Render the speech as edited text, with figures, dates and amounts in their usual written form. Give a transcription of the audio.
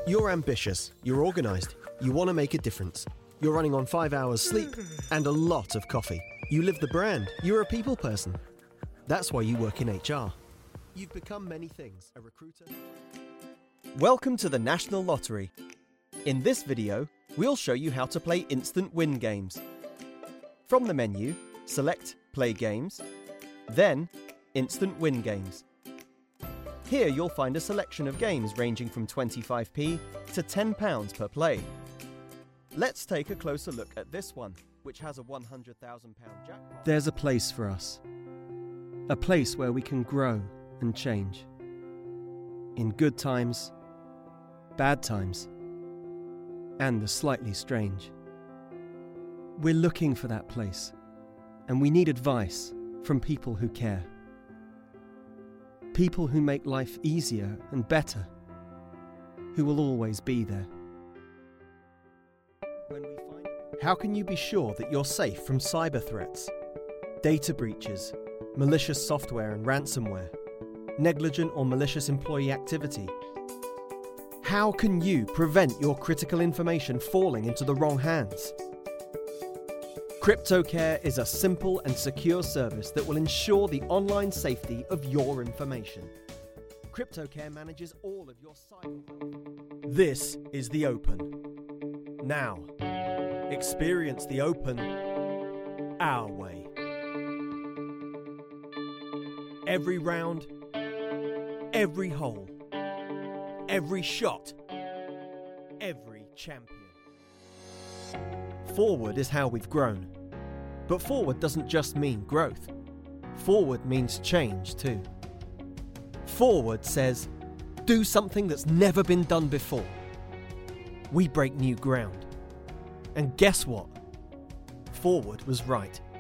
You're ambitious, you're organised, you want to make a difference. You're running on 5 hours sleep and a lot of coffee. You live the brand, you're a people person. That's why you work in HR. You've become many things, a recruiter. Welcome to the National Lottery. In this video, we'll show you how to play instant win games. From the menu, select Play Games, then Instant Win Games. Here you'll find a selection of games ranging from 25p to £10 per play. Let's take a closer look at this one, which has a £100,000 jackpot. There's a place for us. A place where we can grow and change. In good times, bad times, and the slightly strange. We're looking for that place, and we need advice from people who care. People who make life easier and better, who will always be there. How can you be sure that you're safe from cyber threats, data breaches, malicious software and ransomware, negligent or malicious employee activity? How can you prevent your critical information falling into the wrong hands? CryptoCare is a simple and secure service that will ensure the online safety of your information. CryptoCare manages all of your cyber. This is the Open. Now, experience the Open our way. Every round, every hole, every shot, every champion. Forward is how we've grown. But forward doesn't just mean growth. Forward means change too. Forward says, do something that's never been done before. We break new ground. And guess what? Forward was right.